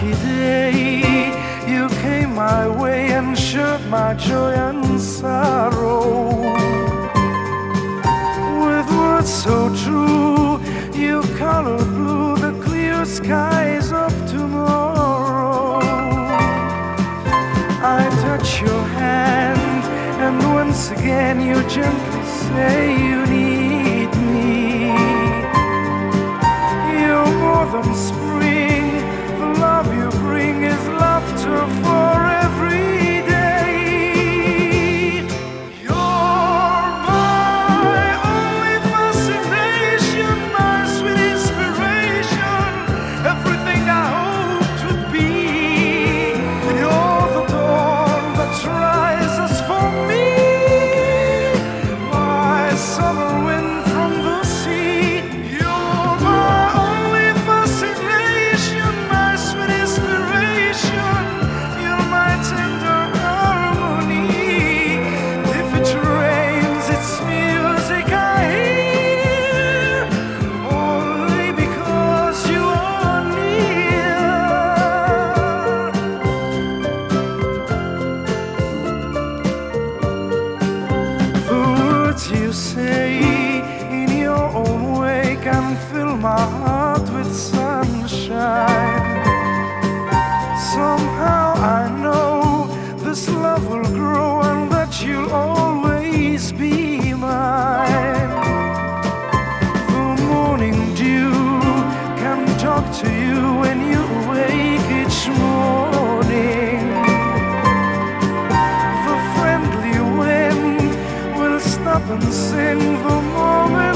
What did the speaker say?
lucky day. You came my way and shared my joy and sorrow. With words so true, you colored blue the clear skies of tomorrow. I touch your hand, and once again you gently say you need me. You're more than spring, the love you bring is laughter for every day. You're my only fascination, my sweet inspiration, everything I hoped would be. You're the dawn that rises for me, my summer wind from the sea. You're my only fascination, my sweet inspiration, you're my tender harmony. If it rains, it's music I hear, only because you are near. The words you say in your own way can fill my heart with sunshine. Somehow I know this love will grow and that you'll always be mine. The morning dew can talk to you when you wake each morning. The friendly wind will stop and sing the moment